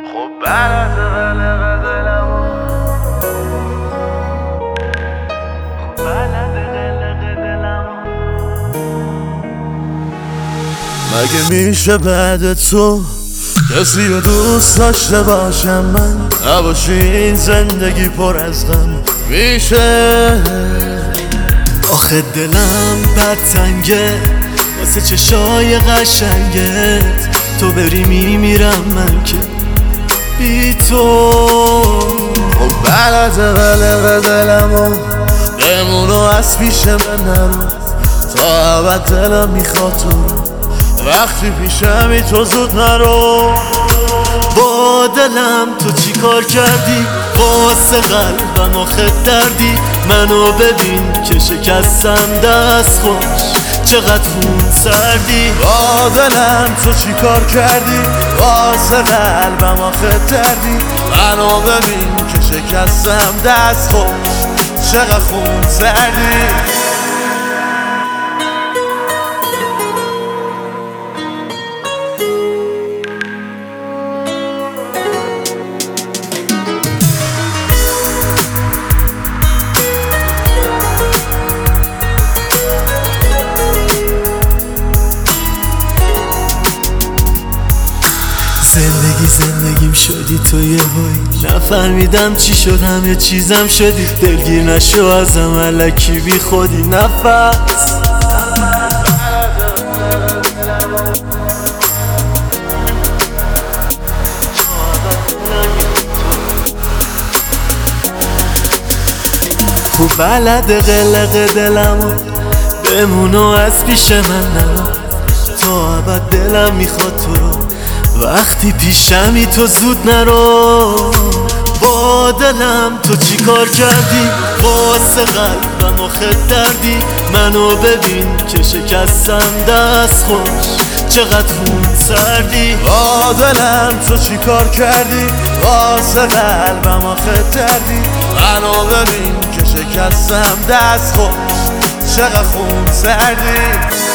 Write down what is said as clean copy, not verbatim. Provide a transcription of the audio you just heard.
خب بلد قلق دلمو خب بلد قلق دلمو مگه میشه بعد تو کسی رو دوست داشته باشم من نباشی این زندگی پر از غم میشه آخه دلم بد تنگه واسه چشای قشنگت تو بری میمیرم من که بی تو خب بلد قلق دلمو بمونو از پیش من نرو تا ابد دلم میخواد تو وقتی پیشمی تو زود نرو با دلم تو چی کار کردی واسه قلبم آخه دردی منو ببین که شکستم دست خوش چقدر خون سردی با دلم تو چی کار کردی واسه قلبم آخه دردی منو ببین که شکستم دست خوش چقدر خون سردی زندگیم شدی تو یه هایی نفهمیدم چی شد همه چیزم شدی دلگیر نشو ازم الکی بی خودی نفس خوب بلد قلق دلمو بمونو از پیش من نرو تا ابد دلم میخواد تو رو وقتی پیشمی تو زود نرو با دلم تو چی کار کردی واسه قلبم آخه دردی منو ببین که شکستم دست خوش چقدر خون سردی با دلم تو چی کار کردی واسه قلبم آخه دردی منو ببین که شکستم دست خوش چقدر خون سردی